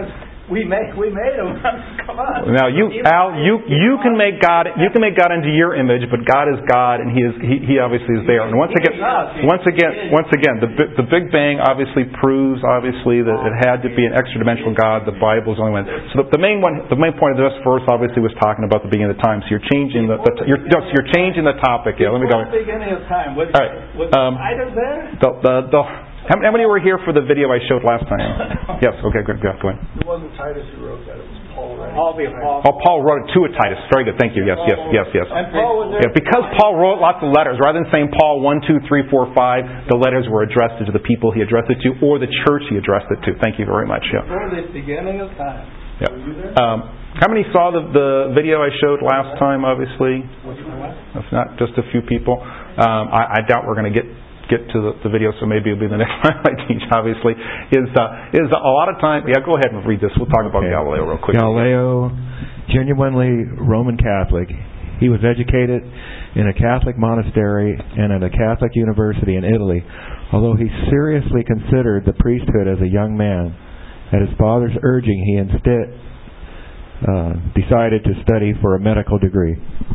We made we made him. Come on. Now you, Al, you you can make God you can make God into your image, but God is God, and He is He, he obviously is there. And once again, once again, once again, the the Big Bang obviously proves obviously that it had to be an extra dimensional God. The Bible is the only one. So the, the main one, the main point of this verse obviously was talking about the beginning of the time. So you're changing the, the you're no, so you're changing the topic. Yeah, let me go. The beginning of time. Was, All right. was Um, Titus there? The the the. How how many were here for the video I showed last time? Yes. Okay. Good. Go go ahead. It wasn't Titus who wrote that. It was Paul. Right? Paul, Paul. Oh, Paul wrote it to a Titus. Very good. Thank you. Yes. Yes. Yes. Yes. And Paul was there. Yeah, because Paul wrote lots of letters, rather than saying Paul one, two, three, four, five, the letters were addressed to the people he addressed it to, or the church he addressed it to. Thank you very much. Yeah. Before the beginning of time. Yeah. Um, how many saw the, the video I showed last time? Obviously, if not, just a few people. Um, I, I doubt we're going to get. get to the, the video, so maybe it'll be the next time I teach, obviously, is uh, is a lot of time... Yeah, go ahead and read this. We'll talk about okay. Galileo real quick. Galileo, genuinely Roman Catholic. He was educated in a Catholic monastery and at a Catholic university in Italy, although he seriously considered the priesthood as a young man. At his father's urging, he instead uh, decided to study for a medical degree.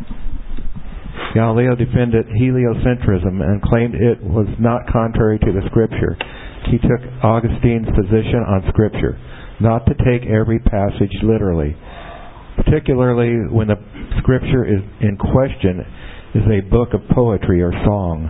Galileo defended heliocentrism and claimed it was not contrary to the Scripture. He took Augustine's position on Scripture, not to take every passage literally, particularly when the Scripture is in question is a book of poetry or song.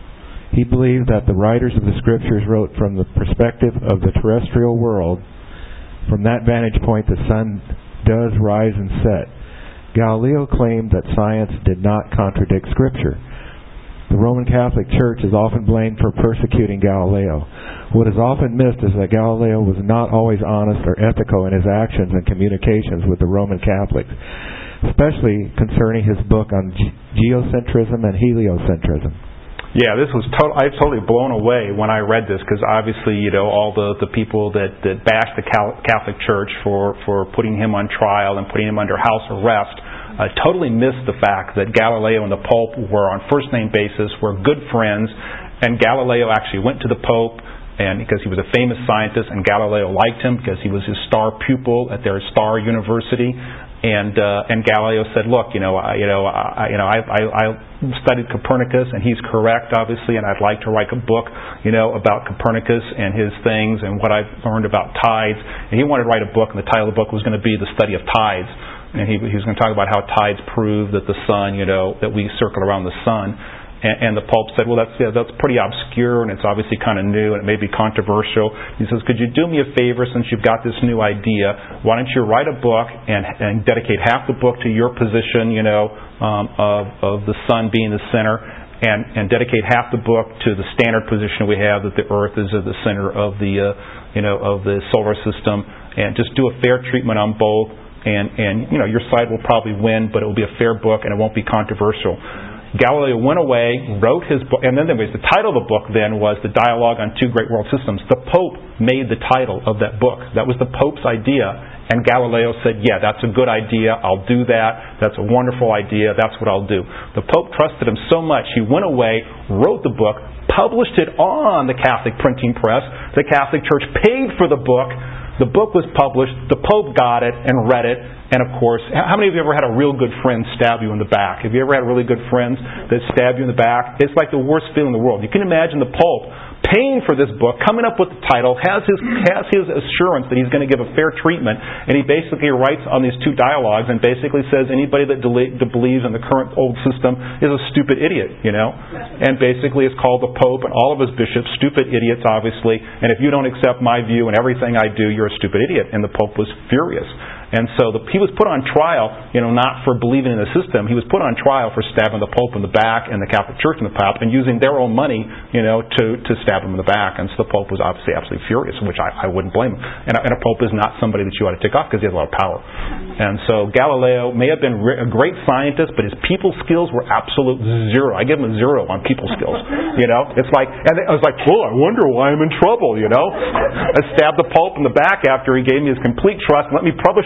He believed that the writers of the Scriptures wrote from the perspective of the terrestrial world. From that vantage point, the sun does rise and set. Galileo claimed that science did not contradict Scripture. The Roman Catholic Church is often blamed for persecuting Galileo. What is often missed is that Galileo was not always honest or ethical in his actions and communications with the Roman Catholics, especially concerning his book on ge- geocentrism and heliocentrism. Yeah, this was to- I was totally blown away when I read this, because obviously, you know, all the, the people that, that bashed the Cal- Catholic Church for, for putting him on trial and putting him under house arrest uh, totally missed the fact that Galileo and the Pope were on first-name basis, were good friends, and Galileo actually went to the Pope, and because he was a famous scientist, and Galileo liked him because he was his star pupil at their star university. And uh, and Galileo said, "Look, you know, I, you know, I, you know, I, I, I studied Copernicus, and he's correct, obviously, and I'd like to write a book, you know, about Copernicus and his things and what I've learned about tides." And he wanted to write a book, and the title of the book was going to be "The Study of Tides." And he, he was going to talk about how tides prove that the sun, you know, that we circle around the sun. And, and the Pope said, "Well, that's yeah, that's pretty obscure, and it's obviously kind of new, and it may be controversial." He says, "Could you do me a favor, since you've got this new idea? Why don't you write a book and, and dedicate half the book to your position, you know, um, of of the sun being the center, and, and dedicate half the book to the standard position we have that the Earth is at the center of the, uh, you know, of the solar system, and just do a fair treatment on both, and and you know, your side will probably win, but it will be a fair book, and it won't be controversial." Galileo went away, wrote his book, and then anyways, the title of the book then was The Dialogue on Two Great World Systems. The Pope made the title of that book. That was the Pope's idea, and Galileo said, "Yeah, that's a good idea. I'll do that. That's a wonderful idea. That's what I'll do." The Pope trusted him so much, he went away, wrote the book, published it on the Catholic printing press. The Catholic Church paid for the book. The book was published, the Pope got it and read it, and of course, how many of you ever had a real good friend stab you in the back? Have you ever had really good friends that stab you in the back? It's like the worst feeling in the world. You can imagine the Pope paying for this book, coming up with the title, has his has his assurance that he's going to give a fair treatment, and he basically writes on these two dialogues and basically says anybody that, dele- that believes in the current old system is a stupid idiot, you know? And basically it's called the Pope and all of his bishops stupid idiots, obviously, and if you don't accept my view and everything I do, you're a stupid idiot. And the Pope was furious. And so the, he was put on trial, you know, not for believing in the system. He was put on trial for stabbing the Pope in the back and the Catholic Church in the Pope and using their own money, you know, to, to stab him in the back. And so the Pope was obviously absolutely furious, which I, I wouldn't blame him. And a, and a Pope is not somebody that you ought to take off because he has a lot of power. And so Galileo may have been re- a great scientist, but his people skills were absolute zero. I give him a zero on people skills. You know, it's like, and I was like, well, I wonder why I'm in trouble, you know. I stabbed the Pope in the back after he gave me his complete trust, let me publish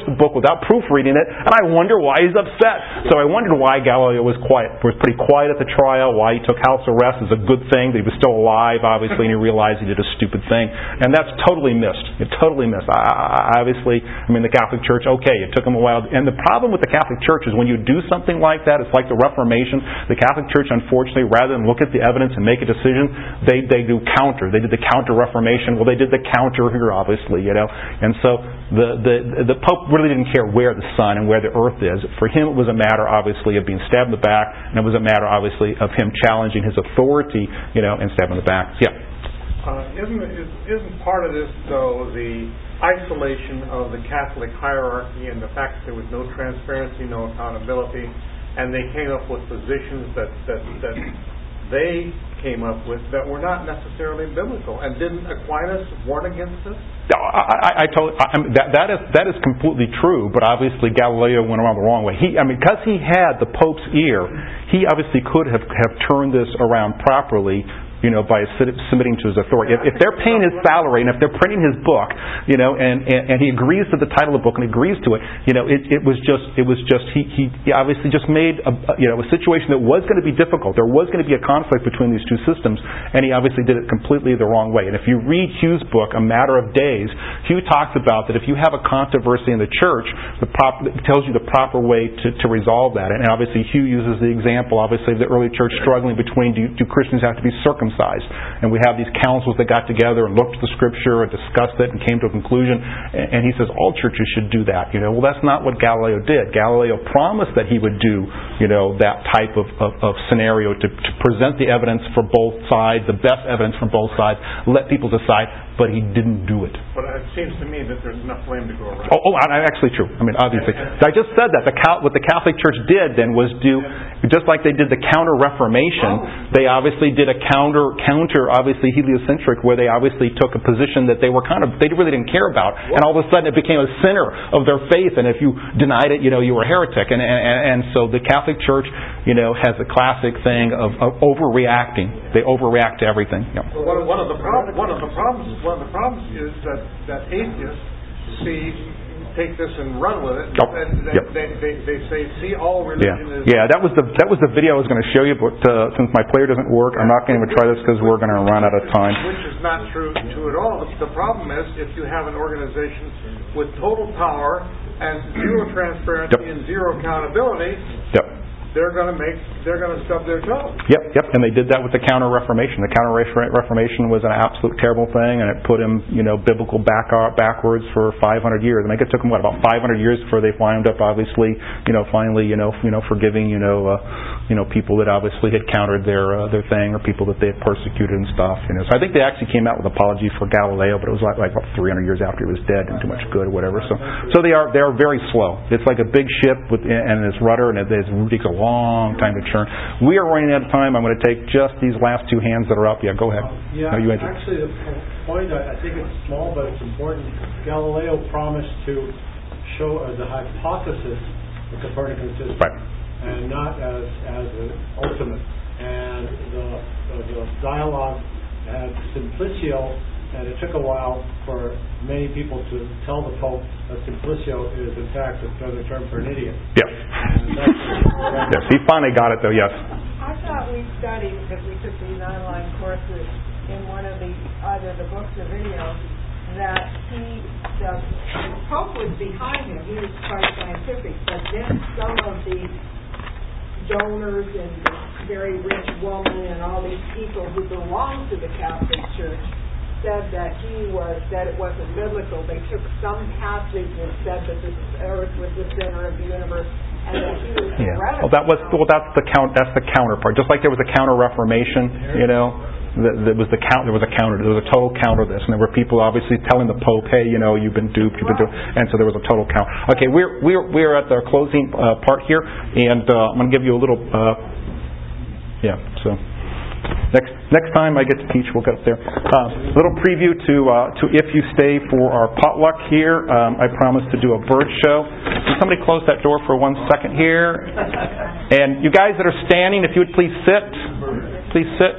the book without proofreading it, and I wonder why he's upset. So I wondered why Galileo was quiet, was pretty quiet at the trial, why he took house arrest is a good thing, that he was still alive, obviously, and he realized he did a stupid thing. And that's totally missed. It totally missed. I, I, obviously, I mean, the Catholic Church, okay, it took him a while. And the problem with the Catholic Church is when you do something like that, it's like the Reformation. The Catholic Church, unfortunately, rather than look at the evidence and make a decision, they, they do counter. They did the counter-Reformation. Well, they did the counter here, obviously, you know. And so the, the, the Pope really didn't care where the sun and where the earth is. For him, it was a matter, obviously, of being stabbed in the back, and it was a matter, obviously, of him challenging his authority, you know, and stabbing in the back. Yeah. Uh, isn't, isn't part of this, though, the isolation of the Catholic hierarchy and the fact that there was no transparency, no accountability, and they came up with positions that, that, that they came up with that were not necessarily biblical? And didn't Aquinas warn against this? I, I, I told I, I mean, that that is that is completely true, but obviously Galileo went around the wrong way. He, I mean, because he had the Pope's ear, he obviously could have have turned this around properly, you know, by submitting to his authority. If, if they're paying his salary and if they're printing his book, you know, and, and, and he agrees to the title of the book and agrees to it, you know, it, it was just, it was just, he, he obviously just made a, you know, a situation that was going to be difficult. There was going to be a conflict between these two systems, and he obviously did it completely the wrong way. And if you read Hugh's book, A Matter of Days, Hugh talks about that if you have a controversy in the church, the prop, it tells you the proper way to, to resolve that. And obviously Hugh uses the example, obviously, of the early church struggling between do, do Christians have to be circumcised? And we have these councils that got together and looked at the Scripture and discussed it and came to a conclusion. And he says all churches should do that. You know, well, that's not what Galileo did. Galileo promised that he would do, you know, that type of, of, of scenario to, to present the evidence for both sides, the best evidence from both sides, let people decide. But he didn't do it. But it seems to me that there's enough blame to go around. Oh, oh actually true. I mean, obviously. I just said that. The what the Catholic Church did then was do, just like they did the counter-Reformation, they obviously did a counter, counter, obviously heliocentric, where they obviously took a position that they were kind of, they really didn't care about. And all of a sudden it became a center of their faith. And if you denied it, you know, you were a heretic. And, and, and so the Catholic Church, you know, has a classic thing of, of overreacting. They overreact to everything. You know. Well, one, one of the prob- one of the problems One of the problems is that, that atheists see, take this and run with it. Oh, and they, yep. they, they, they say, see, all religion yeah. is... Yeah, that was the that was the video I was going to show you, but uh, since my player doesn't work, I'm not going to even try this because we're going to run out of time. Which is not true, true at all. The, the problem is if you have an organization with total power and zero transparency yep. and zero accountability... Yep. They're going to make, they're going to stub their toe. Yep, yep, and they did that with the Counter-Reformation. The Counter-Reformation was an absolute terrible thing, and it put him, you know, biblical back backwards for five hundred years. I mean, it took them what about five hundred years before they wound up, obviously, you know, finally, you know, you know, forgiving, you know, uh, you know, people that obviously had countered their uh, their thing, or people that they had persecuted and stuff. You know, so I think they actually came out with apology for Galileo, but it was like like about three hundred years after he was dead, and too much good or whatever. So, so they are they are very slow. It's like a big ship with and its rudder, and it, it takes a long time to churn. We are running out of time. I'm going to take just these last two hands that are up. Yeah, go ahead. Yeah, no, you actually, the point, I think it's small, but it's important. Galileo promised to show as a hypothesis the Copernican system, right. and not as as an ultimate. And the, the, the dialogue had Simplicio, and it took a while for many people to tell the Pope that Simplicio is in fact another term for an idiot. Yes. Yes, he finally got it though, yes. I thought we studied, because we took these online courses in one of the, either the books or videos, that he, the, the Pope was behind him. He was quite scientific, but then some of the donors and the very rich woman and all these people who belonged to the Catholic Church said that he was, that it wasn't biblical. They took some passage and said that the earth was the center of the universe, and that he was yeah. heretical. Well, that was well. That's the count. That's the counterpart. Just like there was a counter-Reformation, you know, there was the count. There was a counter. There was a total counter to this, and there were people obviously telling the Pope, "Hey, you know, you've been duped. You've been duped," and so there was a total count. Okay, we're we're we're at the closing uh, part here, and uh, I'm going to give you a little. Uh, yeah. So. Next next time I get to teach, we'll get up there. A uh, little preview to uh, to if you stay for our potluck here. Um, I promise to do a bird show. Can somebody close that door for one second here? And you guys that are standing, if you would please sit. Please sit.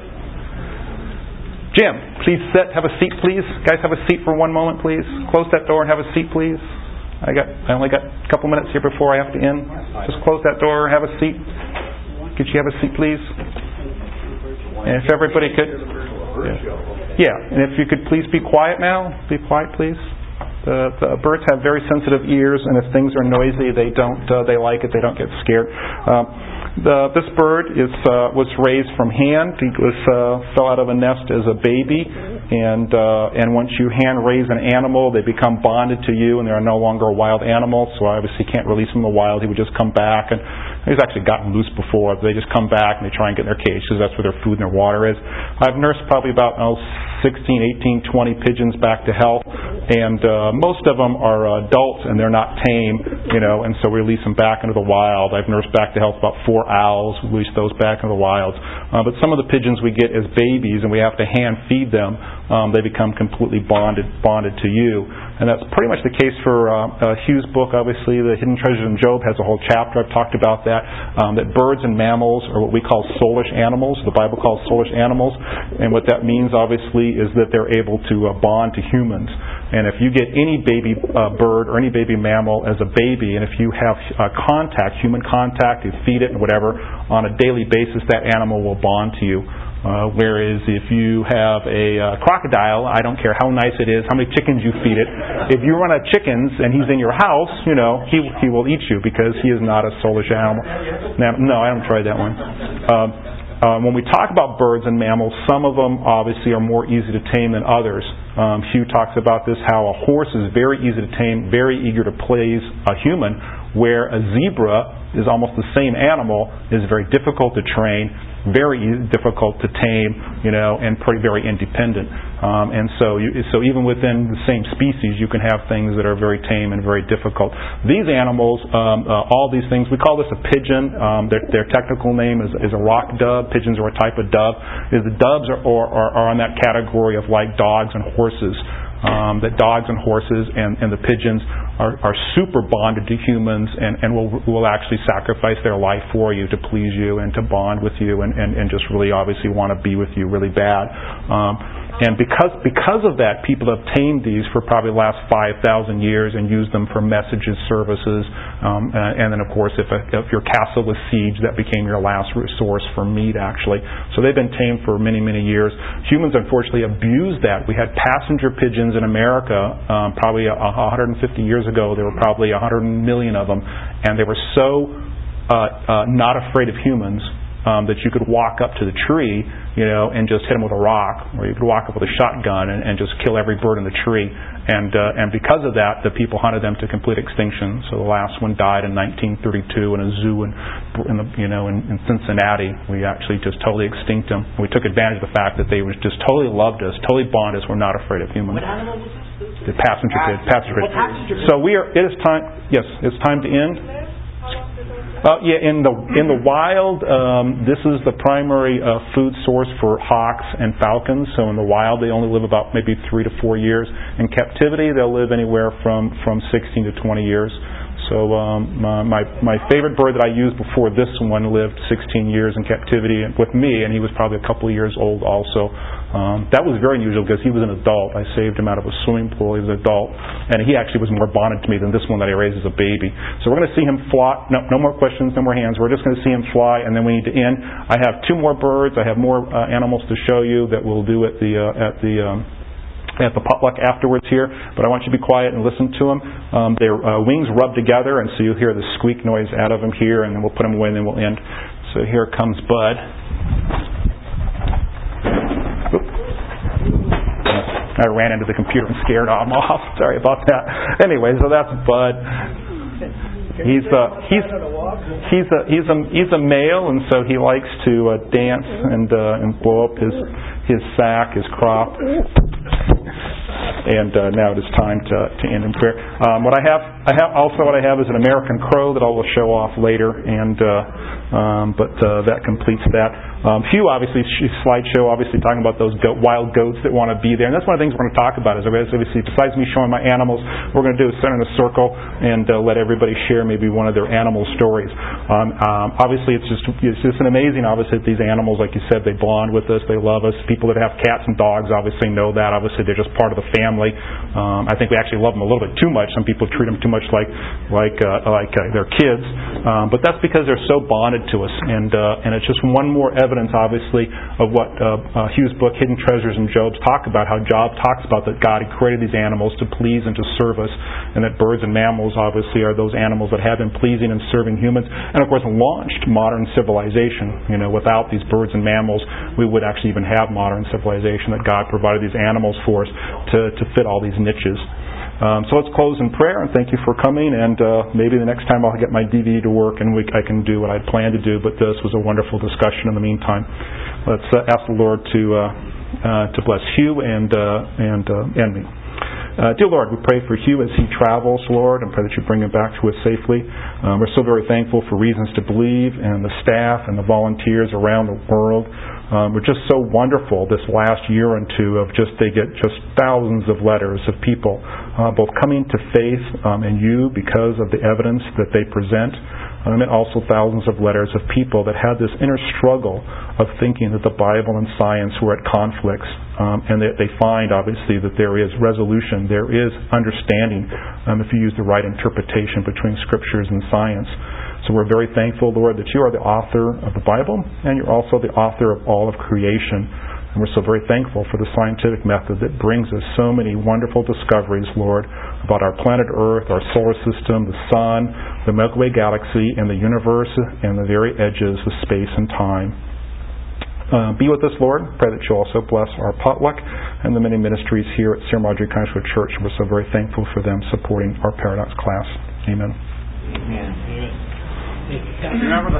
Jim, please sit. Have a seat, please. Guys, have a seat for one moment, please. Close that door and have a seat, please. I got. I only got a couple minutes here before I have to end. Just close that door. Have a seat. Could you have a seat, please? And if everybody could. Yeah. yeah. And if you could please be quiet now. Be quiet, please. The, the birds have very sensitive ears, and if things are noisy, they don't. Uh, they like it. They don't get scared. Um, the, this bird is uh, was raised from hand. He was uh, fell out of a nest as a baby, and uh, and once you hand raise an animal, they become bonded to you, and they are no longer a wild animal. So obviously, you can't release him in the wild. He would just come back, and he's actually gotten loose before. They just come back and they try and get in their cage because that's where their food and their water is. I've nursed probably about oh, sixteen, eighteen, twenty pigeons back to health, and uh, most of them are uh, adults and they're not tame, you know, and so we release them back into the wild. I've nursed back to health about four owls, release those back into the wild. Uh, but some of the pigeons we get as babies and we have to hand feed them, um, they become completely bonded bonded to you. And that's pretty much the case for uh, uh, Hugh's book, obviously. The Hidden Treasures in Job has a whole chapter. I've talked about that, um, that birds and mammals are what we call soulish animals. The Bible calls soulish animals. And what that means, obviously, is that they're able to uh, bond to humans. And if you get any baby uh, bird or any baby mammal as a baby, and if you have uh, contact, human contact, you feed it and whatever, on a daily basis, that animal will bond to you. Uh, whereas if you have a uh, crocodile, I don't care how nice it is, how many chickens you feed it, if you run out of chickens and he's in your house, you know, he he will eat you because he is not a soulish animal. Now, no, I haven't tried that one. Um, uh, when we talk about birds and mammals, some of them obviously are more easy to tame than others. Um, Hugh talks about this, how a horse is very easy to tame, very eager to please a human, where a zebra is almost the same animal, is very difficult to train, very difficult to tame, you know, and pretty very independent. Um, and so, you, so even within the same species, you can have things that are very tame and very difficult. These animals, um, uh, all these things, we call this a pigeon. Um, their, their technical name is, is a rock dove. Pigeons are a type of dove. Is the doves are, are, are on that category of like dogs and horses. Um, that dogs and horses and, and the pigeons are, are super bonded to humans and, and will will actually sacrifice their life for you to please you and to bond with you and, and, and just really obviously want to be with you really bad. Um, and because because of that, people have tamed these for probably the last five thousand years and used them for messages, services, um, uh, and then of course if, a, if your castle was sieged, that became your last resource for meat actually. So they've been tamed for many, many years. Humans unfortunately abused that. We had passenger pigeons in America um, probably one hundred fifty years ago. There were probably one hundred million of them, and they were so uh, uh, not afraid of humans um, that you could walk up to the tree, you know, and just hit them with a rock, or you could walk up with a shotgun and, and just kill every bird in the tree. And uh, and because of that, the people hunted them to complete extinction. So the last one died in nineteen thirty-two in a zoo in, in the, you know in, in Cincinnati. We actually just totally extinct them. We took advantage of the fact that they was just totally loved us, totally bonded us. We're not afraid of humans. What animal was this? The passenger pigeon. Passenger Well, passenger pigeon. So we are. It is time. Yes, it's time to end. Uh, yeah, in the in the wild, um, this is the primary uh, food source for hawks and falcons. So in the wild, they only live about maybe three to four years. In captivity, they'll live anywhere from, from sixteen to twenty years. So um, my my favorite bird that I used before this one lived sixteen years in captivity with me, and he was probably a couple of years old also. Um, that was very unusual because he was an adult. I saved him out of a swimming pool. He was an adult, and he actually was more bonded to me than this one that I raised as a baby. So we're going to see him fly. No, no more questions, no more hands. We're just going to see him fly, and then we need to end. I have two more birds. I have more uh, animals to show you that we'll do at the uh, at the. Um, at the potluck afterwards here, but I want you to be quiet and listen to them. Um, their uh, wings rub together, and so you'll hear the squeak noise out of them here, and then we'll put them away, and then we'll end. So here comes Bud. Oop. I ran into the computer and scared him off. Sorry about that. Anyway, so that's Bud. He's a he's he's a he's a he's a male, and so he likes to uh, dance and uh, and blow up his his sack, his crop. And uh, now it is time to, to end in prayer. Um, what I have, I have also what I have is an American crow that I will show off later, and uh, um, but uh, that completes that. Um, Hugh, obviously, slideshow, obviously talking about those goat, wild goats that want to be there, and that's one of the things we're going to talk about. Is obviously, besides me showing my animals, we're going to do is sit in a circle and uh, let everybody share maybe one of their animal stories. Um, um, obviously, it's just it's just an amazing. Obviously, these animals, like you said, they bond with us. They love us. People that have cats and dogs obviously know that. Obviously, they're just part of the family. Um, I think we actually love them a little bit too much. Some people treat them too much like like uh, like uh, their kids. Um, but that's because they're so bonded to us, and uh, and it's just one more evidence, obviously, of what uh, uh, Hugh's book, Hidden Treasures in Job, talk about. How Job talks about that God had created these animals to please and to serve us, and that birds and mammals obviously are those animals that have been pleasing and serving humans, and of course launched modern civilization. You know, without these birds and mammals, we would actually even have modern civilization. That God provided these animals for us to to fit all these niches. Um, so let's close in prayer, and thank you for coming. And uh, maybe the next time I'll get my D V D to work, and we, I can do what I'd planned to do. But this was a wonderful discussion. In the meantime, let's uh, ask the Lord to uh, uh, to bless Hugh and uh, and uh, and me. Uh, dear Lord, we pray for Hugh as he travels, Lord, and pray that you bring him back to us safely. Um, we're so very thankful for Reasons to Believe and the staff and the volunteers around the world. Um, we're just so wonderful this last year or two of just they get just thousands of letters of people uh, both coming to faith um, in you because of the evidence that they present. Um, and also thousands of letters of people that had this inner struggle of thinking that the Bible and science were at conflicts, um, and that they find, obviously, that there is resolution, there is understanding um, if you use the right interpretation between Scriptures and science. So we're very thankful, Lord, that you are the author of the Bible, and you're also the author of all of creation. And we're so very thankful for the scientific method that brings us so many wonderful discoveries, Lord, about our planet Earth, our solar system, the sun, the Milky Way galaxy, and the universe, and the very edges of space and time. Uh, be with us, Lord. Pray that you also bless our potluck and the many ministries here at Sierra Madre Connection Church. We're so very thankful for them supporting our Paradox class. Amen. Amen. Remember the